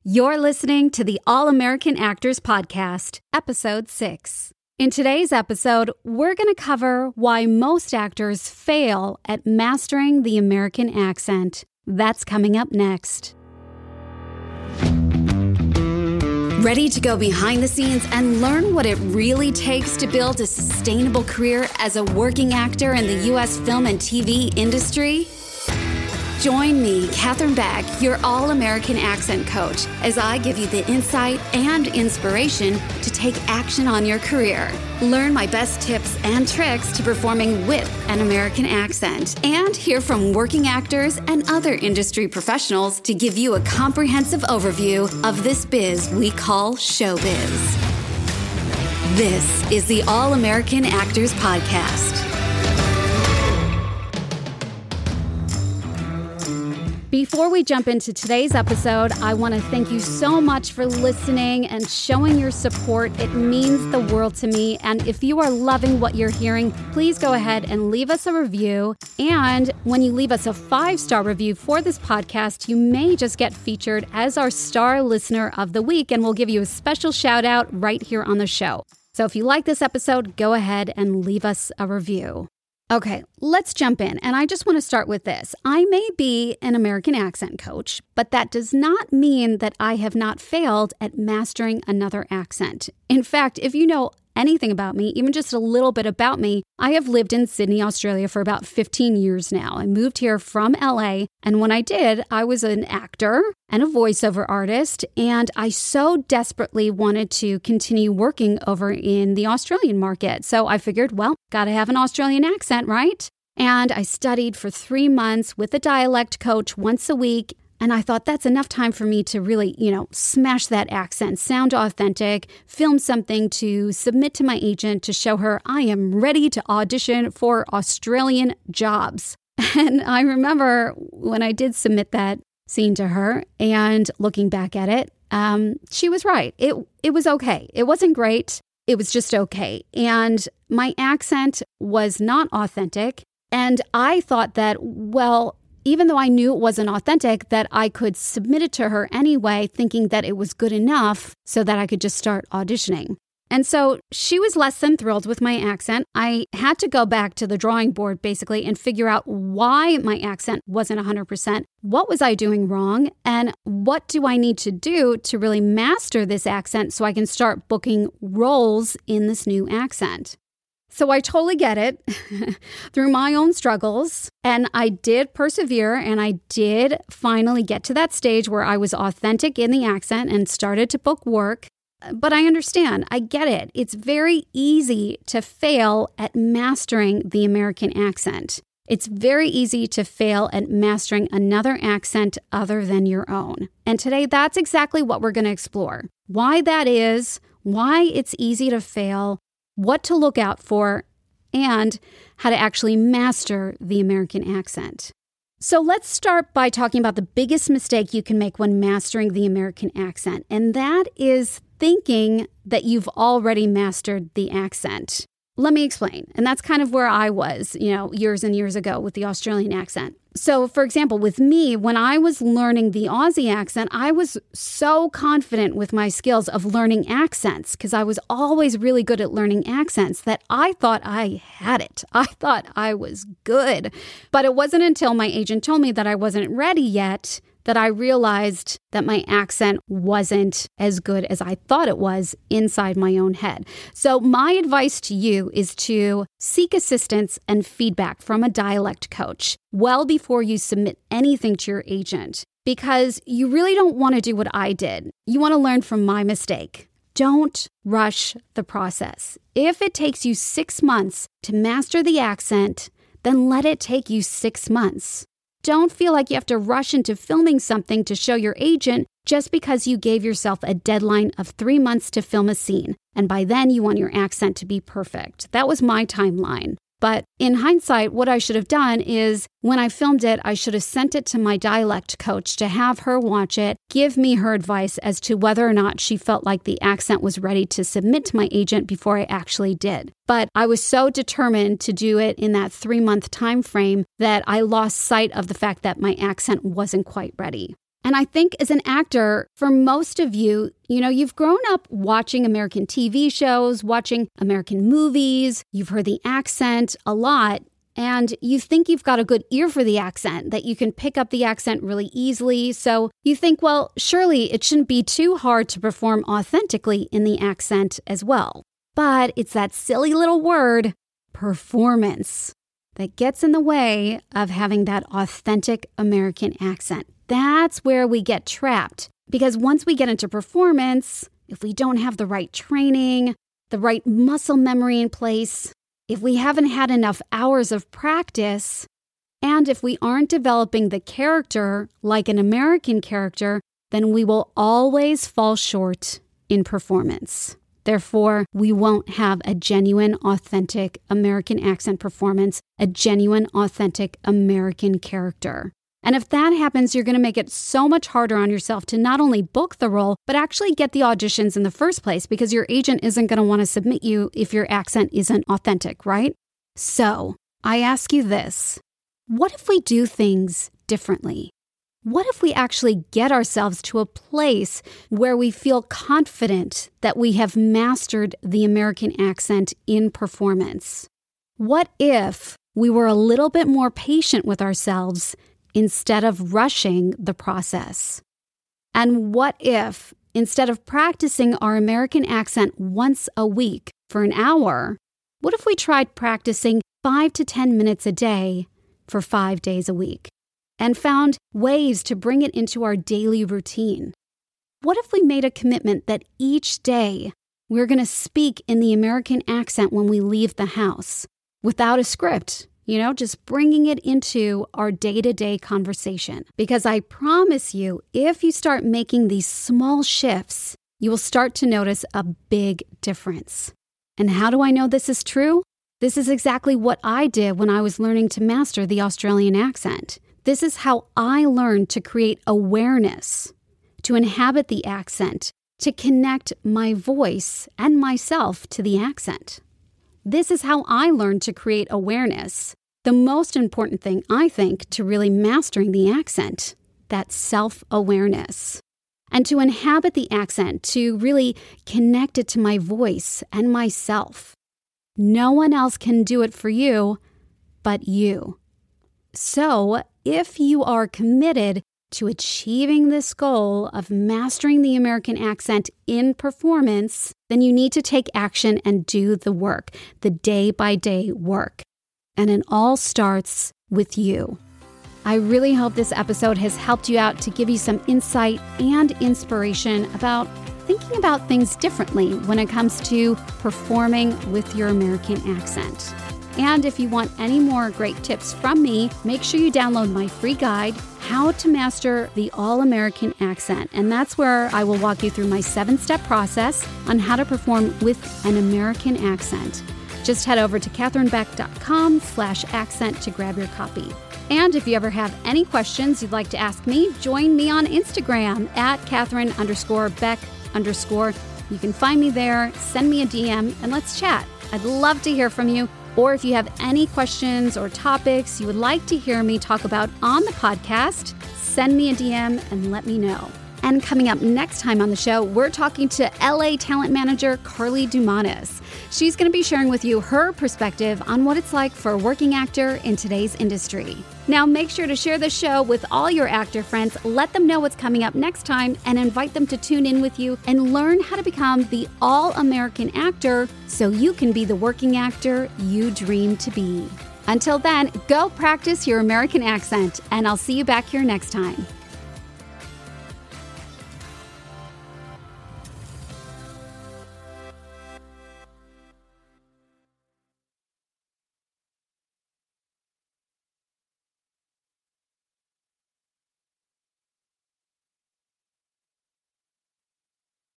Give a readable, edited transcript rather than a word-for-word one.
You're listening to the All American Actors Podcast, Episode 6. In today's episode, we're going to cover why most actors fail at mastering the American accent. That's coming up next. Ready to go behind the scenes and learn what it really takes to build a sustainable career as a working actor in the U.S. film and TV industry? Join me, Catherine Beck, your All-American Accent Coach, as I give you the insight and inspiration to take action on your career. Learn my best tips and tricks to performing with an American accent, and hear from working actors and other industry professionals to give you a comprehensive overview of this biz we call showbiz. This is the All-American Actors Podcast. Before we jump into today's episode, I want to thank you so much for listening and showing your support. It means the world to me. And if you are loving what you're hearing, please go ahead and leave us a review. And when you leave us a 5-star review for this podcast, you may just get featured as our star listener of the week, and we'll give you a special shout out right here on the show. So if you like this episode, go ahead and leave us a review. Okay, let's jump in. And I just want to start with this. I may be an American accent coach, but that does not mean that I have not failed at mastering another accent. In fact, if you know anything about me, even just a little bit about me, I have lived in Sydney, Australia for about 15 years now. I moved here from LA, and when I did, I was an actor and a voiceover artist, and I so desperately wanted to continue working over in the Australian market. So I figured, well, gotta have an Australian accent, right? And I studied for 3 months with a dialect coach once a week. And I thought that's enough time for me to really, smash that accent, sound authentic, film something to submit to my agent to show her I am ready to audition for Australian jobs. And I remember when I did submit that scene to her and looking back at it, she was right. It was okay. It wasn't great. It was just okay. And my accent was not authentic. And I thought that, well, even though I knew it wasn't authentic, that I could submit it to her anyway, thinking that it was good enough so that I could just start auditioning. And so she was less than thrilled with my accent. I had to go back to the drawing board, basically, and figure out why my accent wasn't 100%. What was I doing wrong? And what do I need to do to really master this accent so I can start booking roles in this new accent? So I totally get it through my own struggles, and I did persevere, and I did finally get to that stage where I was authentic in the accent and started to book work. But I understand, I get it. It's very easy to fail at mastering the American accent. It's very easy to fail at mastering another accent other than your own. And today, that's exactly what we're going to explore. Why that is, why it's easy to fail, what to look out for, and how to actually master the American accent. So let's start by talking about the biggest mistake you can make when mastering the American accent, and that is thinking that you've already mastered the accent. Let me explain. And that's kind of where I was, years and years ago with the Australian accent. So, for example, with me, when I was learning the Aussie accent, I was so confident with my skills of learning accents because I was always really good at learning accents that I thought I had it. I thought I was good. But it wasn't until my agent told me that I wasn't ready yet that I realized that my accent wasn't as good as I thought it was inside my own head. So my advice to you is to seek assistance and feedback from a dialect coach well before you submit anything to your agent, because you really don't want to do what I did. You want to learn from my mistake. Don't rush the process. If it takes you 6 months to master the accent, then let it take you 6 months. Don't feel like you have to rush into filming something to show your agent just because you gave yourself a deadline of 3 months to film a scene, and by then you want your accent to be perfect. That was my timeline. But in hindsight, what I should have done is when I filmed it, I should have sent it to my dialect coach to have her watch it, give me her advice as to whether or not she felt like the accent was ready to submit to my agent before I actually did. But I was so determined to do it in that 3-month time frame that I lost sight of the fact that my accent wasn't quite ready. And I think as an actor, for most of you, you've grown up watching American TV shows, watching American movies, you've heard the accent a lot, and you think you've got a good ear for the accent, that you can pick up the accent really easily. So you think, well, surely it shouldn't be too hard to perform authentically in the accent as well. But it's that silly little word, performance, that gets in the way of having that authentic American accent. That's where we get trapped. Because once we get into performance, if we don't have the right training, the right muscle memory in place, if we haven't had enough hours of practice, and if we aren't developing the character like an American character, then we will always fall short in performance. Therefore, we won't have a genuine, authentic American accent performance, a genuine, authentic American character. And if that happens, you're going to make it so much harder on yourself to not only book the role, but actually get the auditions in the first place, because your agent isn't going to want to submit you if your accent isn't authentic, right? So, I ask you this. What if we do things differently? What if we actually get ourselves to a place where we feel confident that we have mastered the American accent in performance? What if we were a little bit more patient with ourselves instead of rushing the process? And what if, instead of practicing our American accent once a week for an hour, what if we tried practicing 5 to 10 minutes a day for 5 days a week and found ways to bring it into our daily routine? What if we made a commitment that each day we're going to speak in the American accent when we leave the house without a script? Just bringing it into our day-to-day conversation. Because I promise you, if you start making these small shifts, you will start to notice a big difference. And how do I know this is true? This is exactly what I did when I was learning to master the Australian accent. This is how I learned to create awareness, to inhabit the accent, to connect my voice and myself to the accent. This is how I learned to create awareness. The most important thing, I think, to really mastering the accent, that self-awareness. And to inhabit the accent, to really connect it to my voice and myself. No one else can do it for you but you. So, if you are committed to achieving this goal of mastering the American accent in performance, then you need to take action and do the work, the day-by-day work. And it all starts with you. I really hope this episode has helped you out to give you some insight and inspiration about thinking about things differently when it comes to performing with your American accent. And if you want any more great tips from me, make sure you download my free guide, How to Master the All-American Accent. And that's where I will walk you through my 7-step process on how to perform with an American accent. Just head over to katherinebeck.com/accent to grab your copy. And if you ever have any questions you'd like to ask me, join me on Instagram at Katherine_Beck_. You can find me there, send me a DM, and let's chat. I'd love to hear from you. Or if you have any questions or topics you would like to hear me talk about on the podcast, send me a DM and let me know. And coming up next time on the show, we're talking to LA talent manager Carly Dumanis. She's going to be sharing with you her perspective on what it's like for a working actor in today's industry. Now, make sure to share the show with all your actor friends. Let them know what's coming up next time and invite them to tune in with you and learn how to become the all-American actor so you can be the working actor you dream to be. Until then, go practice your American accent, and I'll see you back here next time.